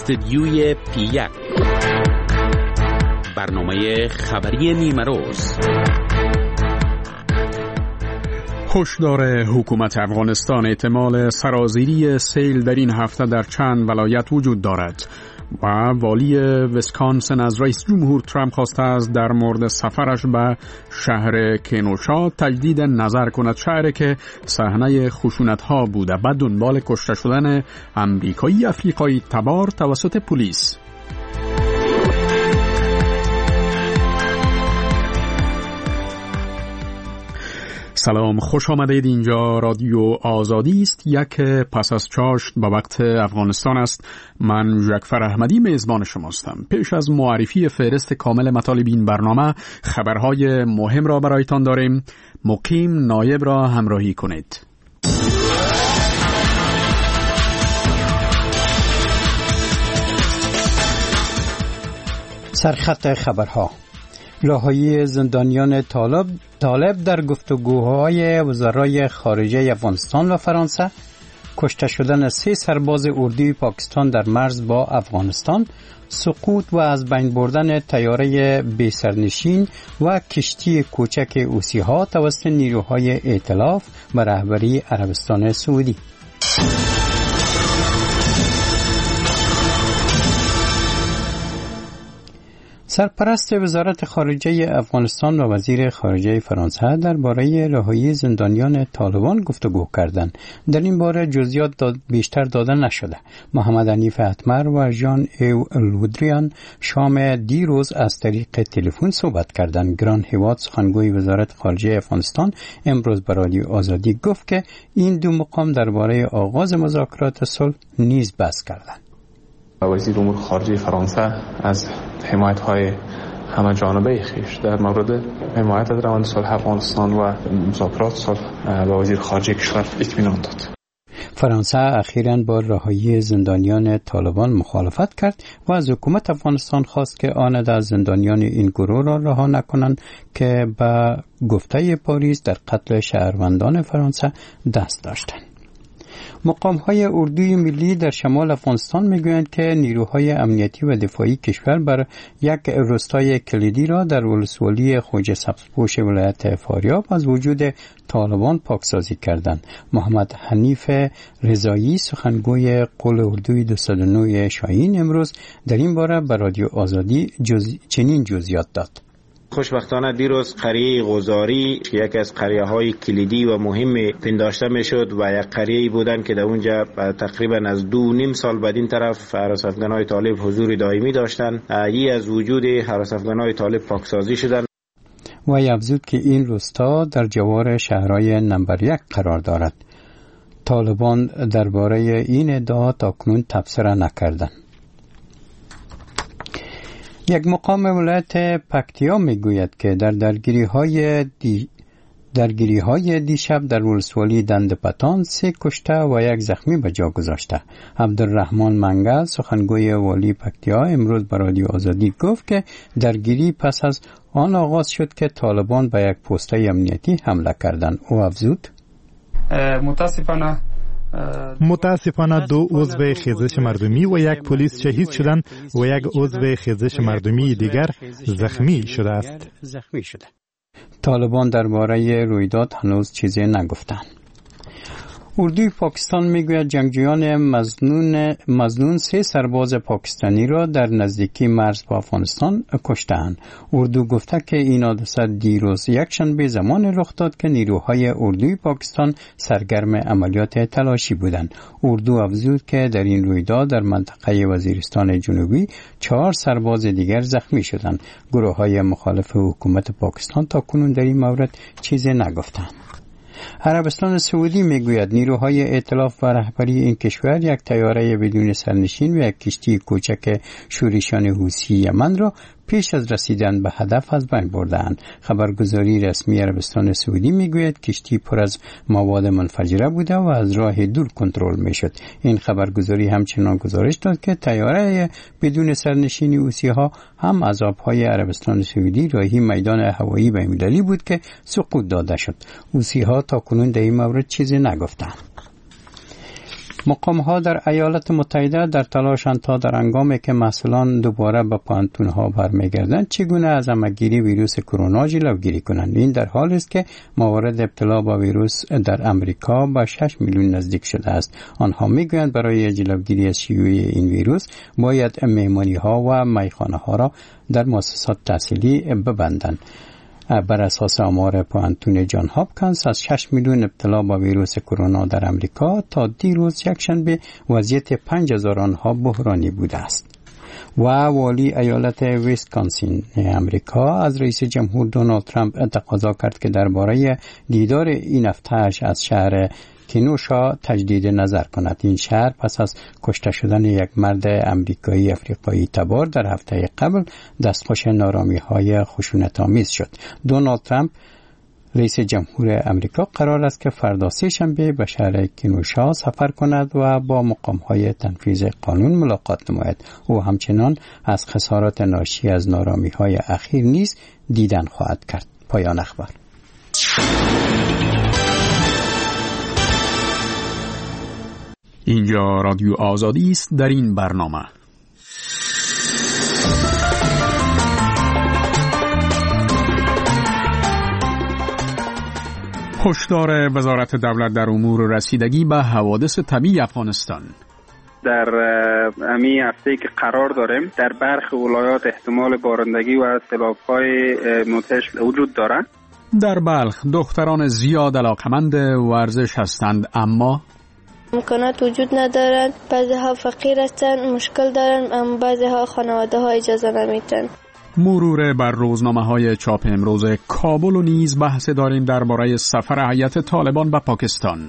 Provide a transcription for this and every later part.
استدیوی P1 برنامه خبری نیمه روز. هشدار حکومت افغانستان احتمال سرازیری سیل در این هفته در چند ولایت وجود دارد و والی ویسکانسن از رئیس جمهور ترامپ خواسته است در مورد سفرش به شهر کینوشا تجدید نظر کند، شهری که صحنه خشونت‌ها بوده به دنبال کشته شدن امریکایی افریقایی تبار توسط پلیس. سلام، خوش آمدید. اینجا رادیو آزادی است. یک پس از چاشت به وقت افغانستان است. من جعفر احمدی میزبان شماستم. پیش از معرفی فهرست کامل مطالب این برنامه خبرهای مهم را برایتان داریم. مقیم نایب را همراهی کنید. سرخط خبرها: رهایی زندانیان طالب در گفتگوهای وزرای خارجه افغانستان و فرانسه، کشته شدن 3 سرباز اردوی پاکستان در مرز با افغانستان، سقوط و از بین بردن طیاره بی سرنشین و کشتی کوچک حوثی‌ها توسط نیروهای ائتلاف و رهبری عربستان سعودی. سرپرست وزارت خارجه افغانستان و وزیر خارجه فرانسه درباره رهایی زندانیان طالبان گفتگو کردند. در این باره جزئیات بیشتر داده نشده. محمد حنیف اتمر و ژان ایو لودریان شام دیروز از طریق تلفن صحبت کردند. گران هیواد، سخنگوی وزارت خارجه افغانستان، امروز به رادیو آزادی گفت که این دو مقام درباره آغاز مذاکرات صلح نیز بحث کردند. وزیر امور خارجه فرانسه از حمایت‌های همه جانبه خویش در مورد حمایت از روند صلح افغانستان و مذاکرات صلح به وزیر خارجه کشور اطمینان داد. فرانسه اخیراً با رهایی زندانیان طالبان مخالفت کرد و از حکومت افغانستان خواست که آن از زندانیان این گروه را رها نکنند که به گفته پاریس در قتل شهروندان فرانسه دست داشتند. مقام‌های اردوی ملی در شمال افغانستان میگویند که نیروهای امنیتی و دفاعی کشور بر یک روستای کلیدی را در ولسوالی خوجه سبزپوش ولایت فاریاب از وجود طالبان پاکسازی کردند. محمد حنیف رضایی، سخنگوی قول اردوی 209 شاهین، امروز در این باره به رادیو آزادی چنین جزئیات داد. خوشبختانه دیروز قریه غزاری که یکی از قریه‌های کلیدی و مهم پنداشته میشد و یک قریه‌ای بودند که در اونجا تقریبا از 2.5 سال بعد این طرف حراس افغان‌های طالب حضور دائمی داشتند. ای از وجود حراس افغان‌های طالب پاکسازی شدند. و افزود که این روستا در جوار شهرهای نمبر 1 قرار دارد. طالبان درباره این ادعا تاکنون تبصره نکردند. یک مقام ولایت پکتیا میگوید که در درگیری‌های دیشب در ولسوالی دندپتان 3 کشته و 1 زخمی به جا گذاشته. عبدالرحمن منگل، سخنگوی والی پکتیا، امروز به رادیو آزادی گفت که درگیری پس از آن آغاز شد که طالبان به یک پست امنیتی حمله کردند. او افزود: متاسفانه 2 عضو خیزش مردمی و 1 پلیس شهید شدند و 1 عضو خیزش مردمی دیگر زخمی شده است. طالبان درباره رویداد هنوز چیزی نگفتند. اردوی پاکستان میگوید جنگجویان مظنون 3 سرباز پاکستانی را در نزدیکی مرز با افغانستان کشتند. اردو گفته که این حادثه دیروز یکشنبه زمان رخ داد که نیروهای اردوی پاکستان سرگرم عملیات تلاشی بودند. اردو افزود که در این رویداد در منطقه وزیرستان جنوبی 4 سرباز دیگر زخمی شدند. گروه‌های مخالف حکومت پاکستان تا کنون در این مورد چیزی نگفتند. عربستان سعودی میگوید نیروهای ائتلاف و رهبری این کشور 1 طیاره بدون سرنشین و 1 کشتی کوچک شورشیان حوثی یمن را پیش از رسیدن به هدف از بین بردند. خبرگزاری رسمی عربستان سعودی میگوید کشتی پر از مواد منفجره بوده و از راه دور کنترل میشد. این خبرگزاری همچنان گزارش داد که طیاره بدون سرنشین حوثی‌ها هم از آبهای عربستان سعودی راهی میدان هوایی بین‌المللی بود که سقوط داده شد. حوثی‌ها تا کنون در این مورد چیزی نگفتند. مقام‌ها در ایالات متحده در تلاشند تا در هنگامی که محصلان دوباره به پانتون‌ها برمیگردند چگونه از همگیری ویروس کرونا جلوگیری کنند. این در حالی است که موارد ابتلا با ویروس در امریکا به 6 میلیون نزدیک شده است. آنها میگویند برای جلوگیری از شیوع این ویروس باید مهمانی‌ها و میخانه‌ها را در مؤسسات تحصیلی ببندند. بر اساس آمار پانتون جان هاپکینز از 6 میلیون ابتلا با ویروس کرونا در امریکا تا دیروز یکشنبه وضعیت 5000 آنها بحرانی بوده است. و والی ایالت ویسکانسین امریکا از رئیس جمهور دونالد ترامپ تقاضا کرد که درباره دیدار این هفته‌اش از شهر کینوشا تجدید نظر کند. این شهر پس از کشته شدن یک مرد امریکایی افریقایی تبار در هفته قبل دستخوش نارامی‌های خشونت‌آمیز شد. دونالد ترامپ رئیس جمهور امریکا قرار است که فردا سه‌شنبه به شهر کینوشا سفر کند و با مقام‌های تنفیذ قانون ملاقات نماید. او همچنان از خسارات ناشی از نارامی‌های اخیر نیز دیدن خواهد کرد. پایان اخبار. اینجا رادیو آزادی است. در این برنامه هشدار وزارت دولت در امور رسیدگی به حوادث طبیعی افغانستان. در امی هفته که قرار داریم در برخی ولایات احتمال بارندگی و سیلاب‌های مدهش وجود دارد. در بلخ دختران زیاد علاقمند ورزش هستند اما امکانات وجود ندارند. بعضی ها فقیر هستند، مشکل دارند، اما بعضی ها خانواده ها اجازه نمیتن. مرور بر روزنامه های چاپ امروز کابل و نیز بحث داریم درباره سفر هیئت طالبان به پاکستان.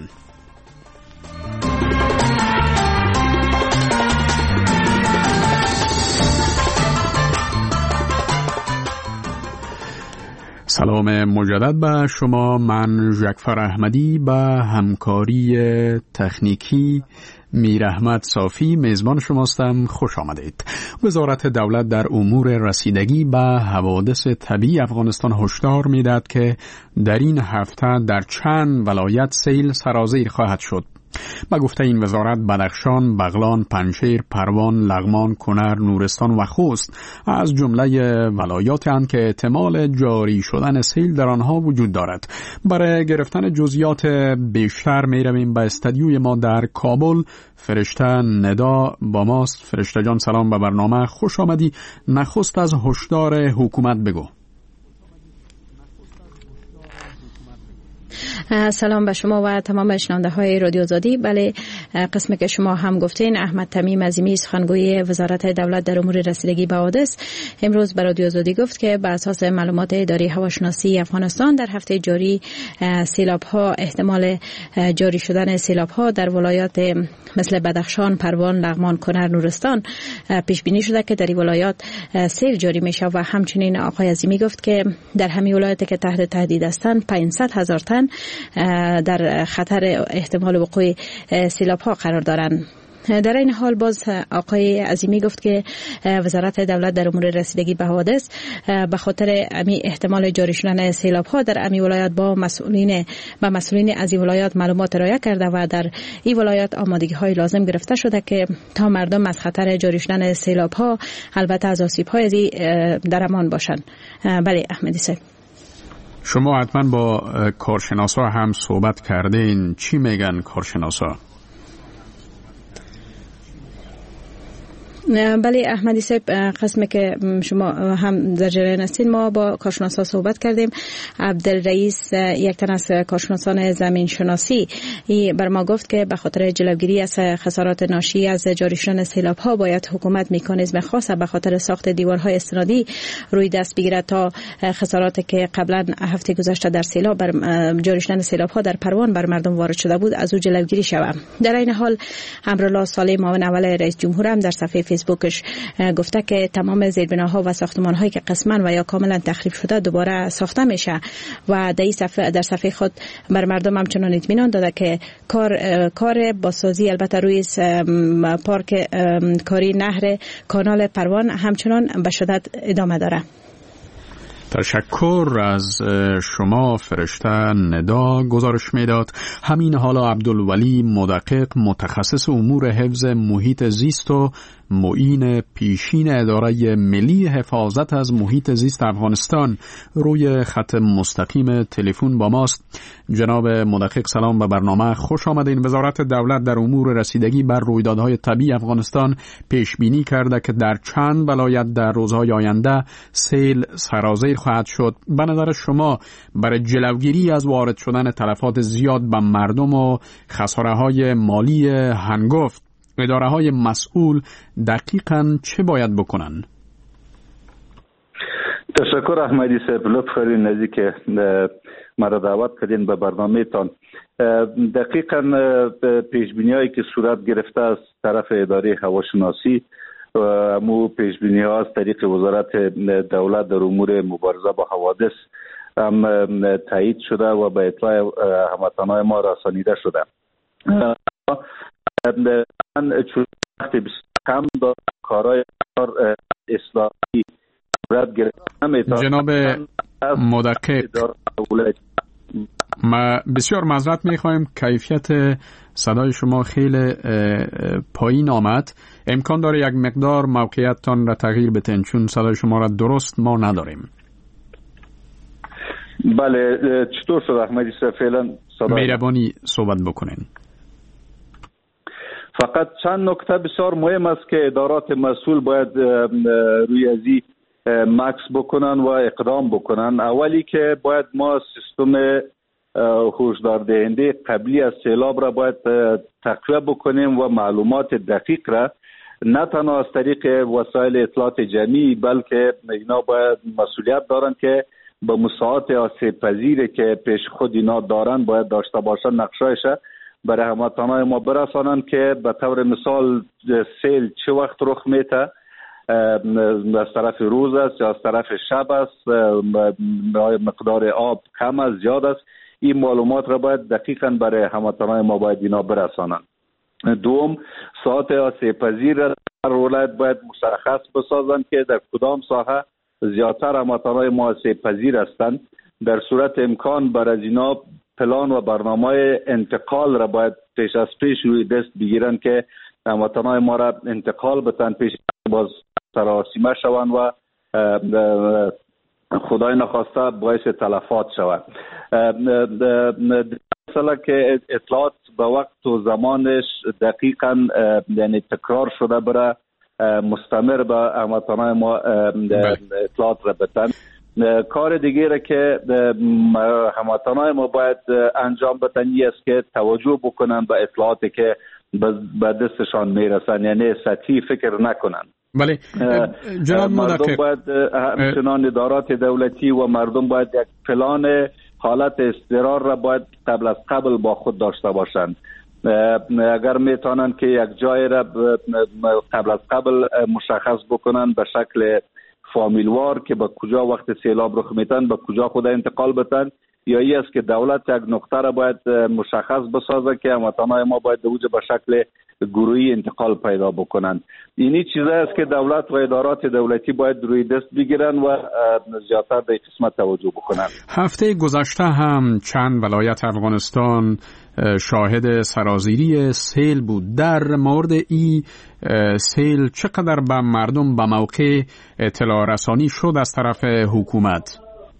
سلام مجدد به شما. من جعفر احمدی به همکاری تکنیکی میر احمد صافی میزبان شماستم. خوش آمدید. وزارت دولت در امور رسیدگی به حوادث طبیعی افغانستان هشدار میدهد که در این هفته در چند ولایت سیل سرازیر خواهد شد. با گفته این وزارت بدخشان، بغلان، پنجشیر، پروان، لغمان، کنر، نورستان و خوست از جمله ولایاتی اند که احتمال جاری شدن سیل در آنها وجود دارد. برای گرفتن جزئیات بیشتر می رویم به استودیوی ما در کابل. فرشته ندا با ماست. فرشته جان سلام به برنامه، خوش آمدی. نخست از هشدار حکومت بگو. سلام به شما و تمام شنونده های رادیو آزادی. بله، قسمی که شما هم گفتین، احمد تمیم عظیمی سخنگوی وزارت دولت در امور رسیدگی به حوادث امروز به رادیو آزادی گفت که بر اساس معلومات اداره هواشناسی افغانستان در هفته جاری سیلاب ها، احتمال جاری شدن سیلاب ها در ولایات مثل بدخشان، پروان، لغمان، کنر، نورستان پیش بینی شده که در این ولایات سیل جاری میشه و همچنین آقای عظیمی گفت که در همین ولایاتی که تحت تهدید هستند 500,000 تن در خطر احتمال وقوع سیلاب ها قرار دارند. در این حال باز آقای عظیمی گفت که وزارت دولت در امور رسیدگی به حوادث به خاطر امی احتمال جاری شدن سیلاب ها در امی ولایات با مسئولین از این ولایات معلومات ارائه کرده و در این ولایات آمادگی های لازم گرفته شده که تا مردم از خطر جاری شدن سیلاب ها البته از آسیب های در امان باشند. بله احمدی صاحب، شما حتما با کارشناسا هم صحبت کردین. چی میگن کارشناسا؟ بله احمدی صاحب، قسمی که شما هم در جریان هستین، ما با کارشناسا صحبت کردیم. عبدالرئیس، یک تن از کارشناسان زمین شناسی، بر ما گفت که به خاطر جلوگیری از خسارات ناشی از جاری شدن سیلاب ها باید حکومت مکانیزم خاص به خاطر ساخت دیوارهای استنادی روی دست بگیرد تا خساراتی که قبلا هفته گذشته در سیلاب جاری شدن سیلاب ها در پروان بر مردم وارد شده بود از او جلوگیری شود. در این حال امرالله صالح، معاون اول رئیس جمهور، هم در صفحه فیسبوکش گفته که تمام زیربناها و ساختمان‌هایی که قسماً و یا کاملاً تخریب شده دوباره ساخته میشه و در صفحه خود بر مردم همچنان اطمینان داده که کار بازسازی البته روی پارک کاری نهر کانال پروان همچنان به شدت ادامه داره. تشکر از شما فرشته ندا. گزارش میداد همین حالا عبدالولی مدقق متخصص امور حفظ محیط زیست و معین پیشین اداره ملی حفاظت از محیط زیست افغانستان روی خط مستقیم تلفن با ماست. جناب مدقق سلام به برنامه، خوش آمدین. وزارت دولت در امور رسیدگی بر رویدادهای طبیعی افغانستان پیش بینی کرده که در چند ولایت در روزهای آینده سیل سرازیر خواهد شد. به نظر شما برای جلوگیری از وارد شدن تلفات زیاد به مردم و خساره‌های مالی هنگفت اداره‌های مسئول دقیقاً چه باید بکنن؟ تشکر احمدی صاحب، لطف کردین نزدیک مرا دعوت کردین به برنامه تان. دقیقاً پیشبینی‌هایی که صورت گرفته از طرف اداره هواشناسی امو پیشبینی ها از طریق وزارت دولت در امور مبارزه با حوادث هم تایید شده و به اطلاع هموطنان ما رسانیده شده. من چون وقت کم دارم کارهای اصلاحی صورت گرفتم. جناب مدقق ما بسیار معذرت میخوایم، کیفیت صدای شما خیلی پایین آمد. امکان داره یک مقدار موقعیتتان را تغییر بدین چون صدای شما را درست ما نداریم. بله، چطور شد احمدی صاحب؟ فعلا مهربانی صحبت بکنین. فقط چند نکته بسیار مهم است که ادارات مسئول باید روی ازی مکس بکنن و اقدام بکنن. اولی که باید ما سیستم هشدار دهنده قبلی از سیلاب را باید تقویه بکنیم و معلومات دقیق را نه تنها از طریق وسایل اطلاعات جمعی بلکه اینا باید مسئولیت دارن که به مساعات آسیب پذیری که پیش خود اینا دارن باید داشته باشن نقشه‌اش برای هموطنان ما برسانن که به طور مثال سیل چه وقت رخ میته، از طرف روز است یا از طرف شب است، مقدار آب کم است زیاد است. این معلومات را باید دقیقاً برای هموطنان ما باید اینا برسانن. دوم، ساعت آسیب پذیر را در ولایت باید مشخص بسازن که در کدام ساحه زیادتر هموطنان ما آسیب پذیر هستند. در صورت امکان بر از اینا پلان و برنامه انتقال را باید پیش از پیش روی دست بگیرن که هموطنان ما را انتقال بتن پیش باز سراسیمه شوند و خدای نخواسته باعث تلفات شود. مثلا که اطلاعات به وقت و زمانش دقیقاً یعنی تکرار شده برای مستمر به هموطنان ما اطلاعات را بتن. کار دیگه را که هموطنان ما باید انجام بدن است که توجه بکنن به اطلاعاتی که به دستشان میرسن، یعنی سطحی فکر نکنن. بله جناب مردم باید همچنان ادارات دولتی و مردم باید یک پلان حالت اضطرار را باید قبل با خود داشته باشند. اگر میتونن که یک جای را قبل مشخص بکنن به شکل فامیلوار که به کجا وقت سیلاب رخ میتن به کجا خود انتقال بتن، یا ای است که دولت یک نقطه را باید مشخص بسازه که هموطنان ما باید دوجه به شکل گروهی انتقال پیدا بکنن. اینی چیزایی است که دولت و ادارات دولتی باید روی دست بگیرن و زیادتر به قسمت توجه بکنن. هفته گذشته هم چند ولایت افغانستان شاهد سرازیری سیل بود. در مورد این سیل چقدر به مردم به موقع اطلاع رسانی شد از طرف حکومت؟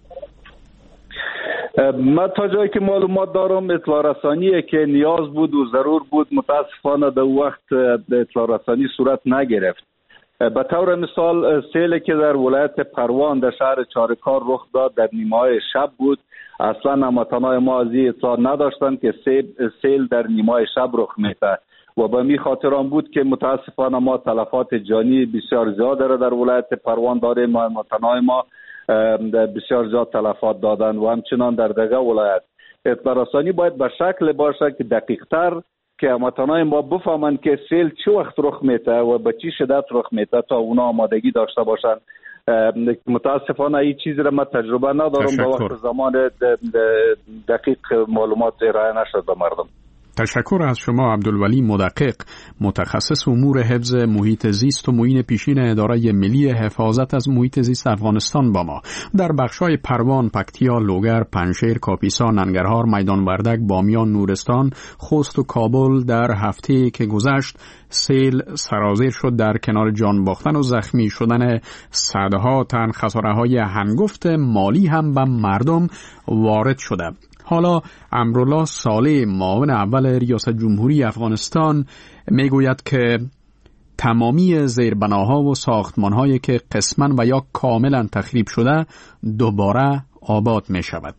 من تا جایی که معلومات دارم اطلاع رسانیه که نیاز بود و ضرور بود متاسفانه در وقت اطلاع رسانی صورت نگرفت. به طور مثال سیلی که در ولایت پروان در شهر چارکار رخ داد در نیمه‌های شب بود. اصلا هموطنان ما از این اطلاع نداشتن که سیل در نیمه‌های شب رخ میده و به می خاطر آن بود که متاسفانه ما تلفات جانی بسیار زیاد را در ولایت پروان داریم. هموطنان ما بسیار زیاد تلفات دادن و همچنان در دیگر ولایت. اطلاع رسانی باید به شکل باشه که دقیق تر که هموطنان ما بفهمن که سیل چه وقت رخ میده و به چه شدت رخ میده تا اونا آمادگی داشته باشن. متاسفانه این چیز را من تجربه ندارم. به وقت زمان دقیق معلومات ارائه نشد به مردم. تشکر از شما عبدالولی مدقق، متخصص امور حفظ محیط زیست و معین پیشین اداره ملی حفاظت از محیط زیست افغانستان با ما. در بخش‌های پروان، پکتیا، لوگر، پنجشیر، کاپیسا، ننگرهار، میدان وردک، بامیان، نورستان، خوست و کابل در هفته که گذشت سیل سرازیر شد. در کنار جان باختن و زخمی شدن صدها تن، خساره‌های هنگفت مالی هم به مردم وارد شده. حالا امرالله صالح، معاون اول ریاست جمهوری افغانستان، میگوید که تمامی زیربناها و ساختمان‌هایی که قسماً و یا کاملاً تخریب شده دوباره آباد می شود.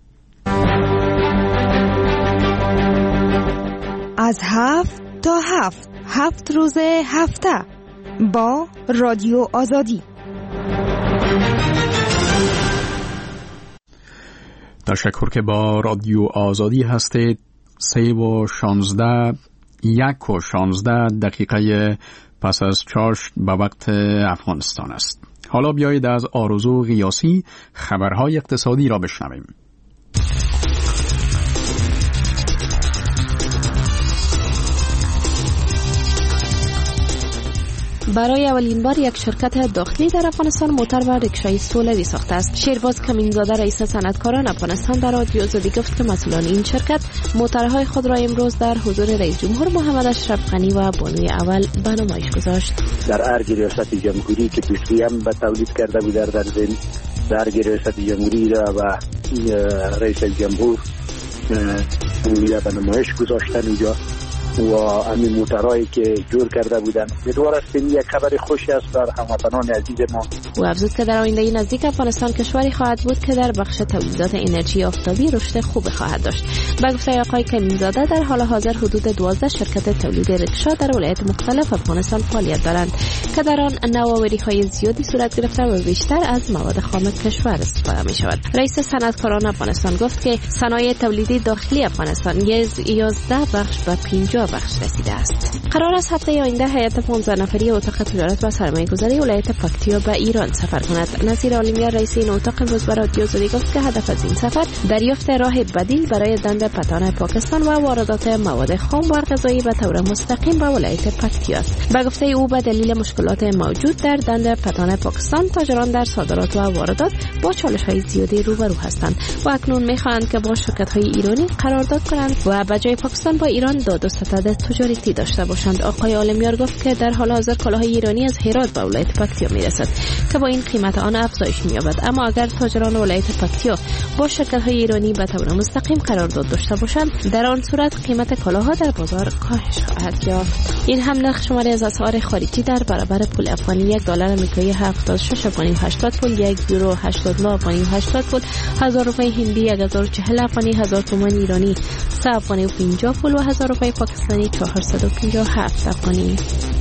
از 7 تا 7 روز هفته با رادیو آزادی. تشکر که با رادیو آزادی هستید. 1:16 دقیقه پس از چاشت به وقت افغانستان است. حالا بیایید از آرزو غیاسی خبرهای اقتصادی را بشنویم. برای اولین بار یک شرکت داخلی در افغانستان موتر و رکشای سولری ساخته است. شیرباز کمینزاده رئیس صنعتکاران افغانستان در رادیو آزادی گفت که مسئولان این شرکت موترهای خود را امروز در حضور رئیس جمهور محمد اشرف غنی و بانوی اول به نمایش گذاشت. در ارگ ریاست جمهوری که دوسری هم به تولید کرده بود در ارگ ریاست جمهوری را و رئیس جمهور به نمایش گذاشتن اونجا و همین موترهایی که جور کرده بودن. امیدوار هستیم یک خبر خوشی است بر هموطنان عزیز ما. او افزود که در آینده نزدیک افغانستان کشوری خواهد بود که در بخش تولیدات انرژی آفتابی رشد خوب خواهد داشت. به گفته آقای کمینزاده در حال حاضر حدود 12 شرکت تولید رکشا در ولایات مختلف افغانستان فعالیت دارند که در آن نوآوری‌های زیادی صورت گرفته و بیشتر از مواد خام کشور استفاده می‌شود. رئیس صنعتکاران افغانستان گفت که صنایع تولیدی داخلی افغانستان 11 بخش به 50 بخش رسیده است. قرار است هفته آینده هیئت 15 نفری اتاق تجارت و سرمایه‌گذاری ولایت پکتیا به ایران سفر کند. نصیر عالمیان رئیس این اتاق امروز به رادیو آزادی گفت که هدف از این سفر دریافت راه بدیل برای دند پتان پاکستان و واردات مواد خام و غذایی به طور مستقیم به ولایت پکتیا است. به گفته او به دلیل مشکلات موجود در دند پتان پاکستان تاجران در صادرات و واردات با چالش‌های زیادی روبرو هستند و اکنون می‌خواهند که با شرکت‌های ایرانی قرارداد کنند و به جای پاکستان با ایران داد و ستد تجارتی داشته باشند. آقای عالمیار گفت که در حال حاضر کالاهای ایرانی از هرات به ولایت پکتیا میرسد که با این قیمت آن افزایش می‌یابد، اما اگر تاجران ولایت پکتیا با شرکت‌های ایرانی به طور مستقیم قرارداد داشته باشند در آن صورت قیمت کالاها در بازار کاهش خواهد یافت. این هم نرخ شماری از اسعار خارجی در برابر پول افغانی: 1 دلار آمریکایی 76 افغانی و 80 پول، 1 یورو 89 افغانی و 80 پول، 1000 روپیه هندی 1040 افغانی، 1000 تومان ایرانی 3 افغانی و 50 پول و 1000 روپیه پاکستانی 457 افغانی.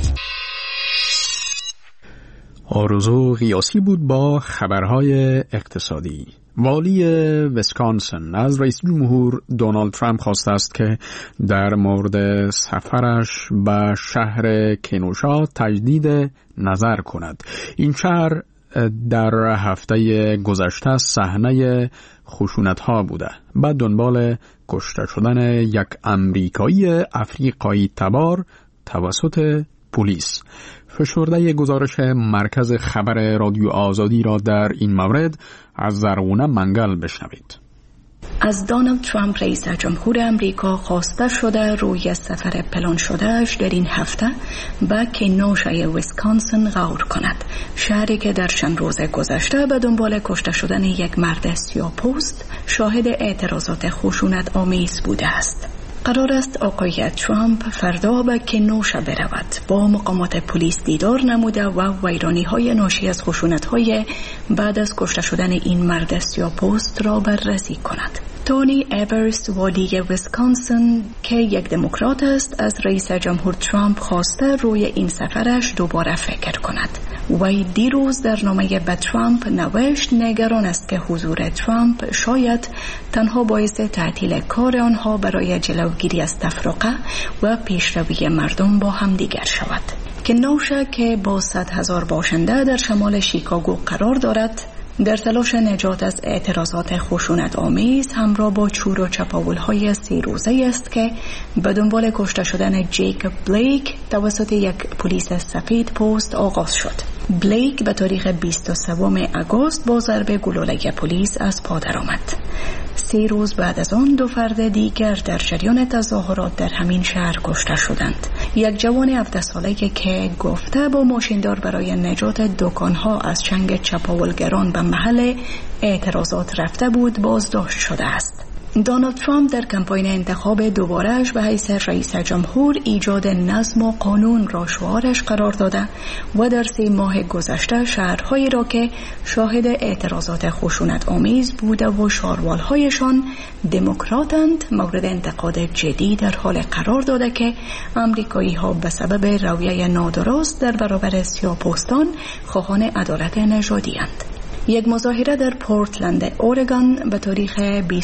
آرزو غیاسی بود با خبرهای اقتصادی. والی ویسکانسن از رئیس جمهور دونالد ترامپ خواسته است که در مورد سفرش به شهر کینوشا تجدید نظر کند. این شهر در هفته گذشته صحنه خشونت‌ها بوده بعد دنبال کشته شدن یک امریکایی افریقایی تبار توسط پلیس. فشرده گزارش مرکز خبر رادیو آزادی را در این مورد از زرغونه منگل بشنوید. از دونالد ترامپ رئیس جمهور امریکا خواسته شده روی سفر پلان شدهش در این هفته به کینوشا ویسکانسن غور کند، شهری که در چند روز گذشته به دنبال کشته شدن یک مرد سیاه‌پوست شاهد اعتراضات خشونت آمیز بوده است. قرار است آقای ترامپ فردا به کینوشا برود، با مقامات پلیس دیدار نموده و ویرانی‌های ناشی از خشونت‌های بعد از کشته شدن این مرد سیاه‌پوست را بررسی کند. تونی ایبرس، والی ویسکانسن که یک دموکرات است، از رئیس جمهور ترامپ خواسته روی این سفرش دوباره فکر کند. وی دیروز در نامه به ترامپ نوشت نگران است که حضور ترامپ شاید تنها باعث تعطیل کار آنها برای جلوگیری از تفرقه و پیشروی مردم با همدیگر شود. کینوشا که با 100,000 باشنده در شمال شیکاگو قرار دارد، در تلاش نجات از اعتراضات خشونت آمیز همراه با چور و چپاول‌های 3 روزه است که به دنبال کشته شدن جیکوب بلیک توسط یک پلیس سفید پوست آغاز شد. بلیک به تاریخ 23 آگوست با ضرب گلوله پلیس از پا درآمد. 3 روز بعد از آن 2 فرد دیگر در جریان تظاهرات در همین شهر کشته شدند. یک جوان 17 ساله که گفته با ماشیندار برای نجات دکانها از چنگ چپاولگران به محل اعتراضات رفته بود بازداشت شده است. دونالد ترامپ در کمپاین انتخاب دوباره‌اش به حیث رئیس جمهور ایجاد نظم و قانون را شعارش قرار داده و در 3 ماه گذشته شهرهایی را که شاهد اعتراضات خشونت آمیز بوده و شاروالهایشان دموکراتند مورد انتقاد جدی در حال قرار داده که آمریکایی ها به سبب رویه نادرست در برابر سیاه‌پوستان خواهان عدالت نژادی اند. یک مظاهره در پورتلند اورگان به تاریخ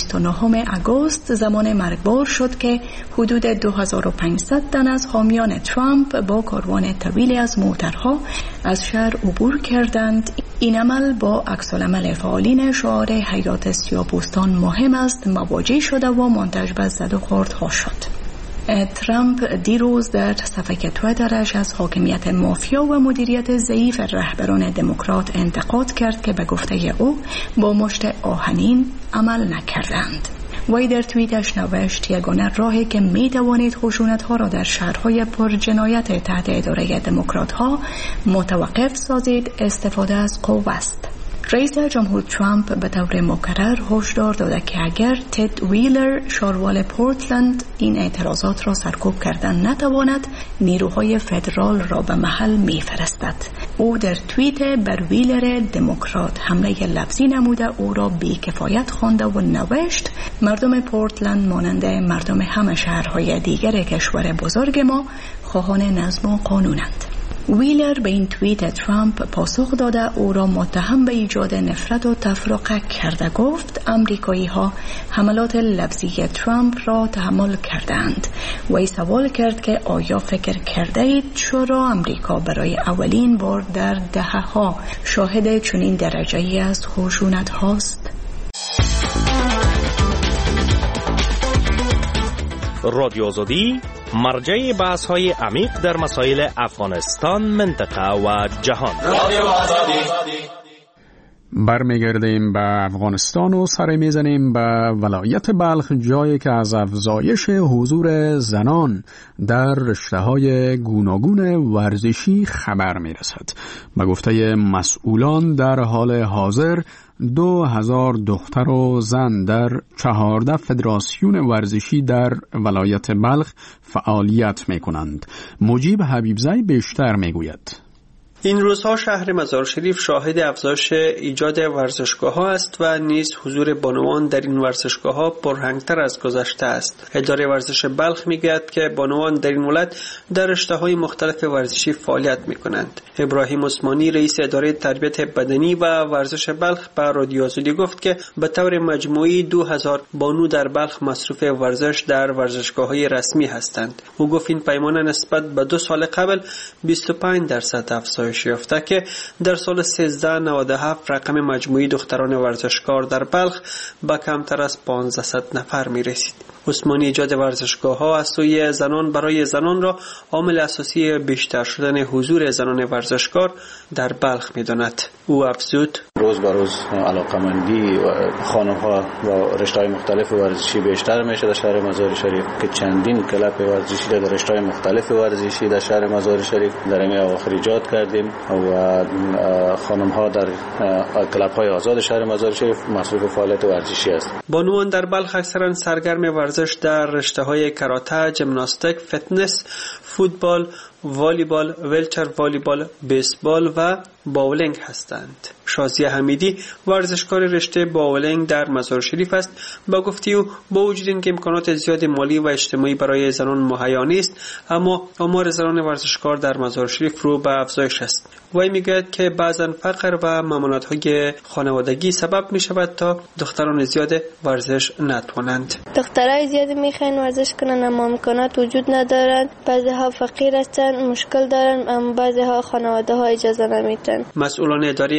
29 آگوست زمان مرگبار شد که حدود 2500 تن از حامیان ترامپ با کاروان طویلی از موترها از شهر عبور کردند. این عمل با عکس‌العمل فعالین شعار حیات سیاه‌پوستان مهم است مواجه شده و منتج به زد و خوردها شد. ترامپ دیروز در صفحه توییترش از حاکمیت مافیا و مدیریت ضعیف رهبران دموکرات انتقاد کرد که به گفته او با مشت آهنین عمل نکردند. وی در توییتش نوشت یگانه راهی که می توانید خشونت‌ها را در شهرهای پر جنایت تحت اداره دموکرات‌ها متوقف سازید استفاده از قوه است. رئیس جمهور ترامپ به طور مکرر هشدار داده که اگر تد ویلر شاروال پورتلند این اعتراضات را سرکوب کردن نتواند نیروهای فدرال را به محل میفرستد. او در توییت بر ویلر دموکرات حمله لفظی نموده او را بی‌کفایت خوانده و نوشت مردم پورتلند مانند مردم همه شهرهای دیگر کشور بزرگ ما خواهان نظم و قانونند. ویلر به این توییت ترامپ پاسخ داده او را متهم به ایجاد نفرت و تفرقه کرده. گفت آمریکایی ها حملات لفظی ترامپ را تحمل کردند. وی سوال کرد که آیا فکر کرده اید چرا آمریکا برای اولین بار در دهه‌ها شاهد چنین درجه‌ای از خشونت هاست؟ رادیو آزادی مرجع بحث های عمیق در مسائل افغانستان، منطقه و جهان. برمیگردیم به افغانستان و سر میزنیم به ولایت بلخ، جایی که از افزایش حضور زنان در رشته‌های گوناگون ورزشی خبر میرسد. به گفته مسئولان در حال حاضر 2000 دختر و زن در 14 فدراسیون ورزشی در ولایت بلخ فعالیت میکنند. مجیب حبیبزی بیشتر میگوید. این روزها شهر مزار شریف شاهد افزایش ایجاد ورزشگاه‌ها است و نیز حضور بانوان در این ورزشگاه‌ها پررنگ‌تر از گذشته است. اداره ورزش بلخ می‌گوید که بانوان در این ولایت در رشته‌های مختلف ورزشی فعالیت می‌کنند. ابراهیم عثمانی رئیس اداره تربیت بدنی و ورزش بلخ به رادیو آزادی گفت که به طور مجموعی 2000 بانو در بلخ مصروف ورزش در ورزشگاه‌های رسمی هستند. او گفت این پیمانه نسبت به 2 سال قبل 25% افزایش یافته که در سال 1397 رقم مجموعی دختران ورزشکار در بلخ به کمتر از 1500 نفر می رسید. عثمانی ایجاد ورزشگاه‌ها از سوی زنان برای زنان را عامل اساسی بیشتر شدن حضور زنان ورزشکار در بلخ می‌داند. او افزود: روز به روز علاقمندی خانم‌ها و رشته‌های مختلف ورزشی بیشتر میشه در شهر مزار شریف که چندین کلب ورزشی در رشته‌های مختلف ورزشی در شهر مزار شریف در این اواخر ایجاد کردیم و خانم‌ها در کلب‌های آزاد شهر مزار شریف مصروف فعالیت ورزشی هستند. بانوان در بلخ اکثرا سرگرم ورزش در رشته‌های کاراته، ژیمناستیک، فتنس، فوتبال، والیبال، ویلچر والیبال، بیسبال و باولینگ هستند. شازیه حمیدی ورزشکار رشته باولینگ در مزار شریف است. با گفته او با وجود اینکه امکانات زیاد مالی و اجتماعی برای زنان مهیا نیست، اما آمار زنان ورزشکار در مزار شریف رو به افزایش است. وی میگوید که بعضا فقر و ممانعت‌های خانوادگی سبب می شود تا دختران زیاد ورزش نتوانند. دخترای زیاد میخواین ورزش کنن اما امکانات وجود ندارند. بعضی‌ها فقیر هستند، مشکل دارن، اما بعضی‌ها خانواده‌ها اجازه نمیدن. مسئولان اداره ورزش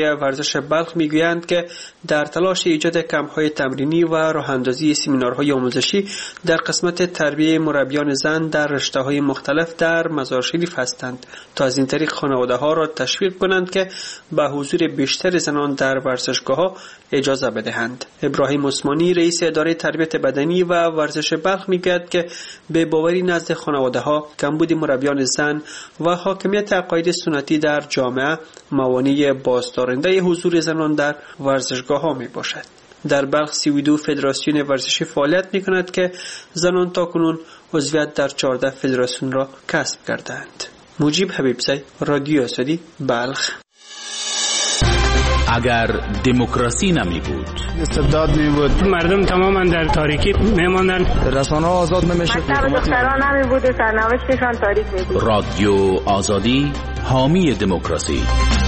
ورزش بلخ میگویند که در تلاش ایجاد کمپ‌های تمرینی و راه‌اندازی سمینارهای آموزشی در قسمت تربیت مربیان زن در رشته‌های مختلف در مزار شریف هستند تا از این طریق خانواده‌ها را تشویق کنند که به حضور بیشتر زنان در ورزشگاه‌ها اجازه بدهند. ابراهیم عثمانی رئیس اداره تربیت بدنی و ورزش بلخ میگوید که به باوری نزد خانواده‌ها کمبود مربیان زن و حاکمیت عقاید سنتی در جامعه موانع بازدارنده حضور زنان در ورزشگاه‌ها میباشد. در بلخ 32 فدراسیون ورزشی فعالیت می‌کند که زنان تاکنون عضویت در 14 فدراسیون را کسب کردند. مجیب حبیبزی، رادیو آزادی، بلخ. اگر دموکراسی نمی بود، استبداد می بود، مردم تماما در تاریکی می ماندن، رسانه‌ها آزاد نمیشد، دختران نمی بود و سرنوشتشان تاریک می بود. رادیو آزادی حامی دموکراسی.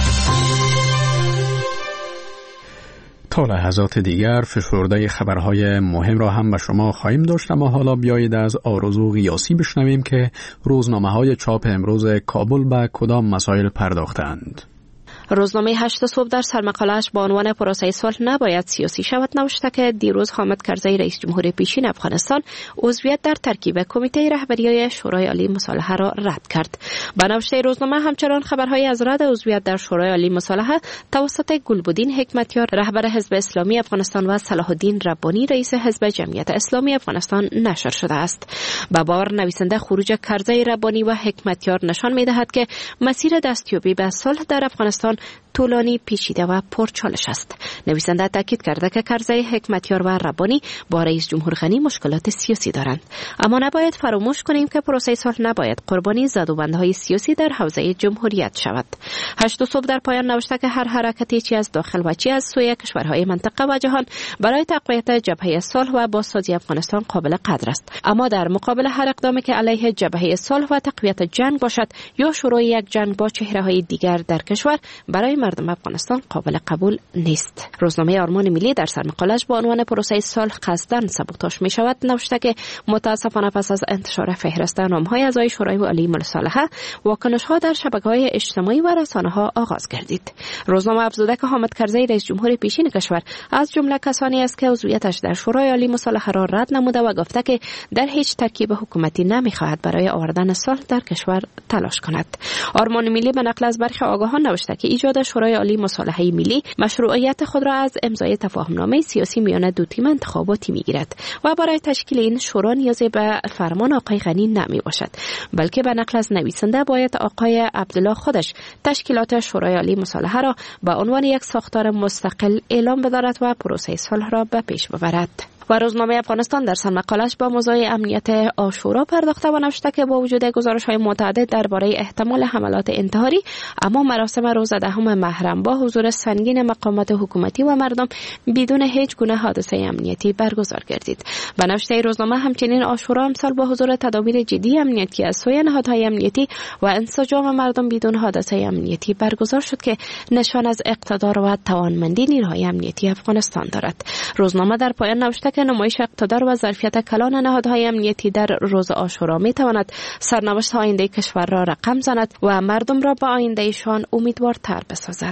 تا لحظات دیگر فشرده خبرهای مهم را هم به شما خواهیم داشت، اما حالا بیایید از آرزو غیاسی بشنویم که روزنامه‌های چاپ امروز کابل به کدام مسائل پرداختند. روزنامه 8 صبح در سرمقاله‌اش با عنوان پروسه صلح نباید سیاسی شود نوشته که دیروز حامد کرزی رئیس جمهور پیشین افغانستان عضویت در ترکیب کمیته رهبری شورای عالی مصالحه را رد کرد. به نوشته روزنامه همچنان خبرهای از رد عضویت در شورای عالی مصالحه توسط گلبدین حکمتیار رهبر حزب اسلامی افغانستان و صلاح الدین ربانی رئیس حزب جمعیت اسلامی افغانستان نشر شده است. با باور نویسنده خروج کرزی ربانی و حکمتیار نشان می‌دهد که مسیر دستیابی به صلح در افغانستان طولانی، پیچیده و پرچالش است. نویسنده تاکید کرده که کرزی، حکمتیار و ربانی با رئیس جمهور غنی مشکلات سیاسی دارند، اما نباید فراموش کنیم که پروسه صلح نباید قربانی زدوبندهای سیاسی در حوزه جمهوریت شود. 8 صبح در پایان نوشته که هر حرکتی چی از داخل و چی از سوی کشورهای منطقه و جهان برای تقویت جبهه صلح و بازسازی افغانستان قابل قدر است، اما در مقابل هر اقدامی که علیه جبهه صلح و تقویت جنگ باشد یا شروع یک جنگ با چهره‌های دیگر در کشور برای مردم افغانستان قابل قبول نیست. روزنامه آرمان ملی در سرمقاله‌اش با عنوان پروسه صلح قصداً سابوتاژ می شود نوشته که متاسفانه پس از انتشار فهرست نام‌های اعضای شورای عالی مصالحه واکنش‌ها در شبکه‌های اجتماعی و رسانه‌ها آغاز گردید. روزنامه افزوده که حامد کرزی رئیس جمهور پیشین کشور از جمله کسانی است که عضویتش در شورای عالی مصالحه را رد نموده و گفته که در هیچ ترکیب حکومتی نمی‌خواهد برای آوردن صلح در کشور تلاش کند. آرمان ملی به نقل از برخی آگاهان نوشته که ایجاد شورای عالی مصالحه ملی مشروعیت خود را از امضای تفاهمنامه سیاسی میان دو تیم انتخاباتی میگیرد و برای تشکیل این شورا نیازی به فرمان آقای غنی نمی باشد، بلکه به نقل از نویسنده باید آقای عبدالله خودش تشکیلات شورای عالی مصالحه را به عنوان یک ساختار مستقل اعلام بدارد و پروسه صلح را به پیش ببرد. و روزنامه افغانستان در سرمقاله‌اش با موضوع امنیت عاشورا پرداخته و نوشته که با وجود گزارش‌های متعدد درباره احتمال حملات انتحاری، اما مراسم روز 10 محرم با حضور سنگین مقامات حکومتی و مردم بدون هیچ گونه حادثه امنیتی برگزار گردید. به نوشته روزنامه همچنین عاشورا امسال با حضور تدابیر جدی امنیتی از سوی نهادهای امنیتی و انسجام مردم بدون حادثه امنیتی برگزار شد که نشان از اقتدار و توانمندی نیروهای امنیتی افغانستان دارد. روزنامه در پایان نوشته که نمایش اقتدار و ظرفیت کلان نهادهای امنیتی در روز عاشورا میتواند سرنوشت آینده کشور را رقم زند و مردم را به آیندهشان امیدوارتر بسازد.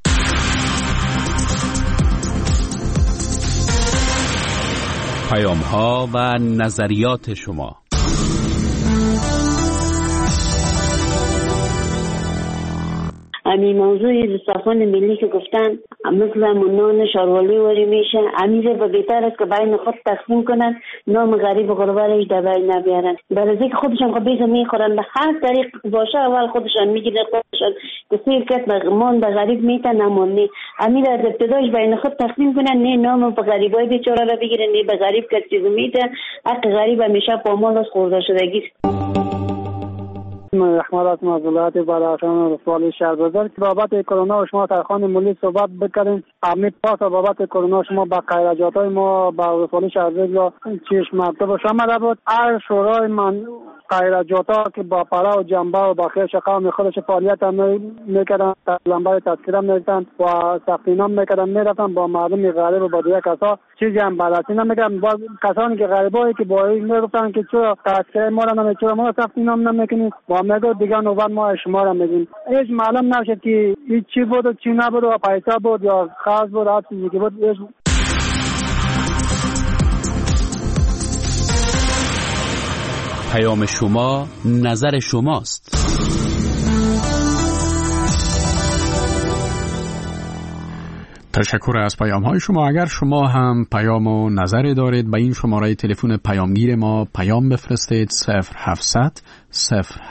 پیام‌ها و نظریات شما. همین موضوع سازمان ملی که گفتن مثل نان شاروالی وری میشه، امیره و بهتر است که بین خود تقسیم کنن، نام غریب و غربالش در بین نبیارن. برای اینکه خودشان قبیزه میخورن به هر طریق باشه، اول خودشان میگیرن، خودشان کسی که من به غریب میتن نمونی، امیره از ابتدایش بین خود تقسیم کنن، نه نام به غریبای بیچاره را بگیرن، نه به غریب که چیزی میتن. حق غریب همیشه پامال از خورده شدگی. احمد از ولایت بدخشان سوال شهربازار که بابت کرونا شما در خانه ملی صحبت بکنید. امید پاس بابت کرونا شما با خیرجاتای ما با رسول شهربازار چشم مرتبه شما بود. هر شورای من غیرجاتا که با پرا و جنبه و با خیش قوم خودش فعالیت هم میکردن، لنبای تذکره میرفتن و ثبت نام میکردن، میرفتن با مردم غریب و با دیگه کسا چیزی هم بررسی نمیکردن. با کسانی که غریبایی که با این میگفتن که چرا تذکره ما را چرا ما ثبت نام نمیکنیم، با میگو دیگه نوبت ما شما را میگیم. هیچ معلوم نشد که این چی بود و چی نبود و پیسه بود یا خاص بود هر چیزی که بود. پیام شما نظر شماست. تشکر از پیام های شما. اگر شما هم پیام و نظری دارید به این شماره تلفن پیامگیر ما پیام بفرستید 0800